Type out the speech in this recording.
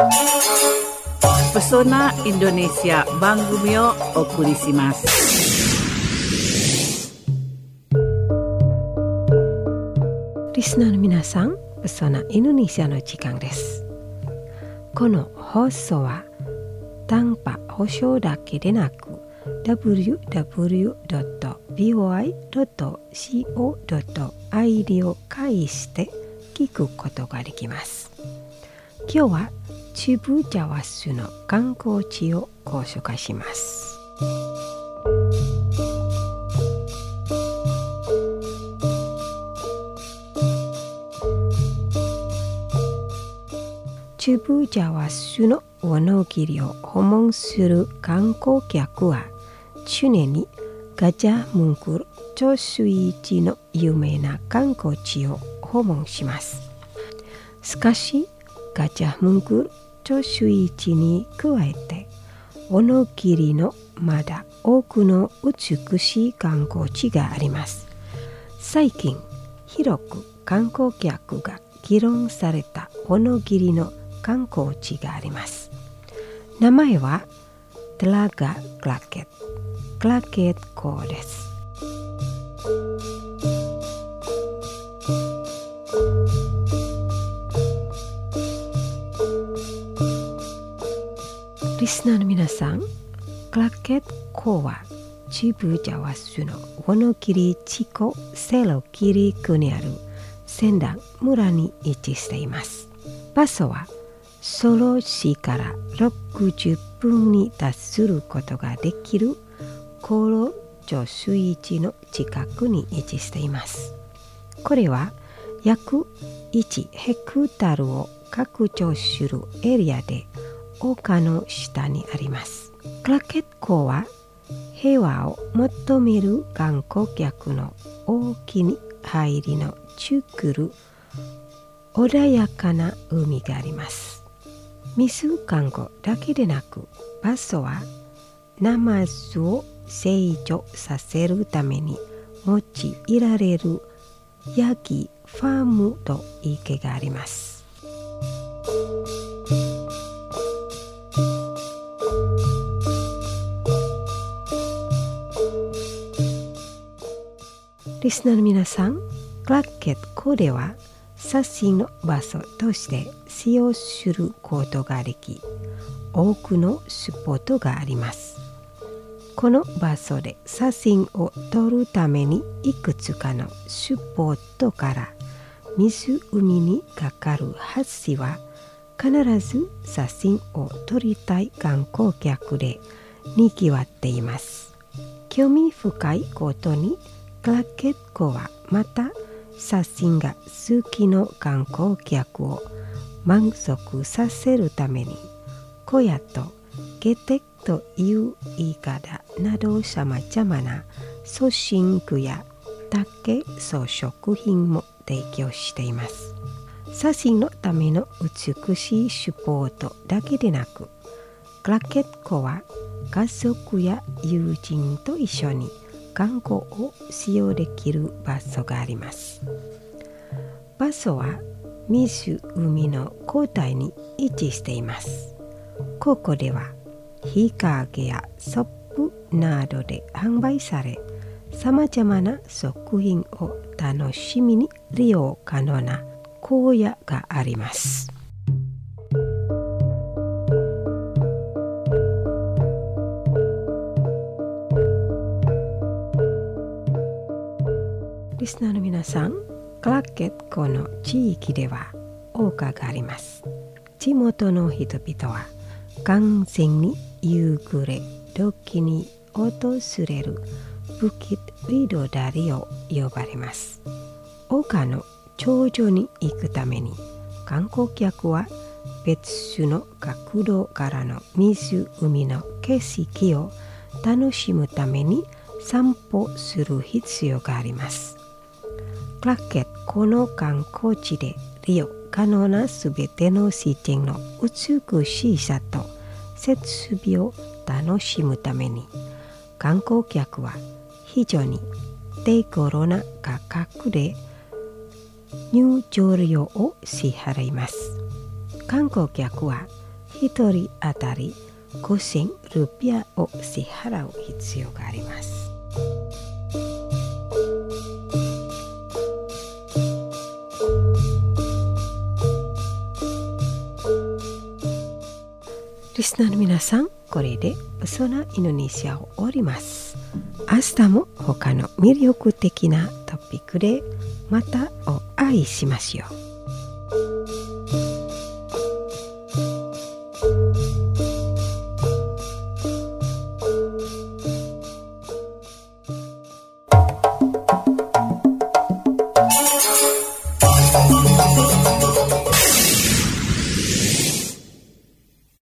Pesona Indonesia 番組をお送りします。 リスナーの皆さん、ペソナインドネシアの時間です。この放送はtanpa保証だけでなく www.voi.co.id を介して聞くことができます。今日はチブジャワスの観光地をご紹介します。チブジャワスの物切りを訪問する観光客は常にガジャムンクル貯水池の有名な観光地を訪問します。しかしガジャムンクル貯水池に加えて物切りのまだ多くの美しい観光地があります。最近広く観光客が議論された物切りの観光地があります。名前はテラガ・クラケッ港です。リスナーの皆さん、クラケット港はチブジャワスの物切り地区セロキリ区にあるセンダン村に位置しています。場所はソロ市から60分に達することができるコロ貯水池の近くに位置しています。これは約1ヘクタールを拡張するエリアで丘の下にあります。クラケット港は平和を求める観光客の大きな入りの作る穏やかな海があります。水観光だけでなく、場所はナマズを成長させるために用いられるヤギファームと池があります。リスナーの皆さん、クラケット港では写真の場所として使用することができ、多くのスポットがあります。この場所で写真を撮るためにいくつかのスポットから湖にかかる橋は必ず写真を撮りたい観光客で賑わっています。興味深いことにクラケット港はまた写真が好きの観光客を満足させるために小屋とゲテクという言い方など様々な装飾具や竹装飾品も提供しています。写真のための美しいスポットだけでなく、クラケット港は家族や友人と一緒に観光を使用できる場所があります。場所は湖の交代に位置しています。ここでは日陰やソップなどで販売され、さまざまな食品を楽しみに利用可能な荒野があります。リスナーの皆さん、クラケット港の地域では丘があります。地元の人々は完全に夕暮れ時に訪れるブキット・ビドダリを呼ばれます。丘の頂上に行くために観光客は別の角度からの湖の景色を楽しむために散歩する必要があります。クラケットこの観光地で利用可能なすべての自然の美しさと設備を楽しむために観光客は非常に手頃な価格で入場料を支払います。観光客は 1人当たり5,000ルピアを支払う必要があります。リスナーの皆さん、これでそのインドネシアを終わります。明日も他の魅力的なトピックでまたお会いしましょう。